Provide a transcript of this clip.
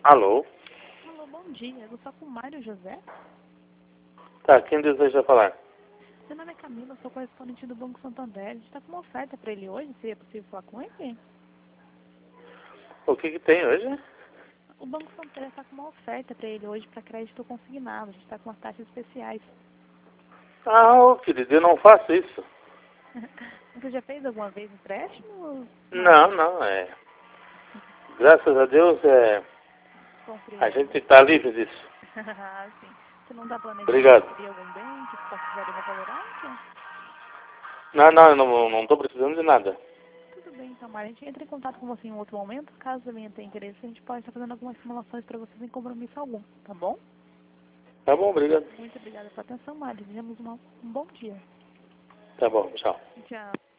Alô? Alô, bom dia. Eu sou com o Mário José. Tá, quem deseja falar? Meu nome é Camila, sou correspondente do Banco Santander. A gente está com uma oferta para ele hoje, se é possível falar com ele. O que tem hoje? O Banco Santander está com uma oferta para ele hoje para crédito consignado. A gente está com umas taxas especiais. Ah, ô, querido, eu não faço isso. Você já fez alguma vez empréstimo? Não, Graças a Deus, a Compreendo. gente está livre disso. Sim. Você não está planejando Obrigado. adquirir algum bem que possa gerar uma tolerância? Não, eu não estou precisando de nada. Tudo bem, então, Mário. A gente entra em contato com você em outro momento. Caso também tenha interesse, a gente pode estar fazendo algumas simulações para você sem compromisso algum, tá bom? Tá bom, obrigado. Muito obrigada pela atenção, Mário. Desejamos um bom dia. Tá bom, tchau. Tchau.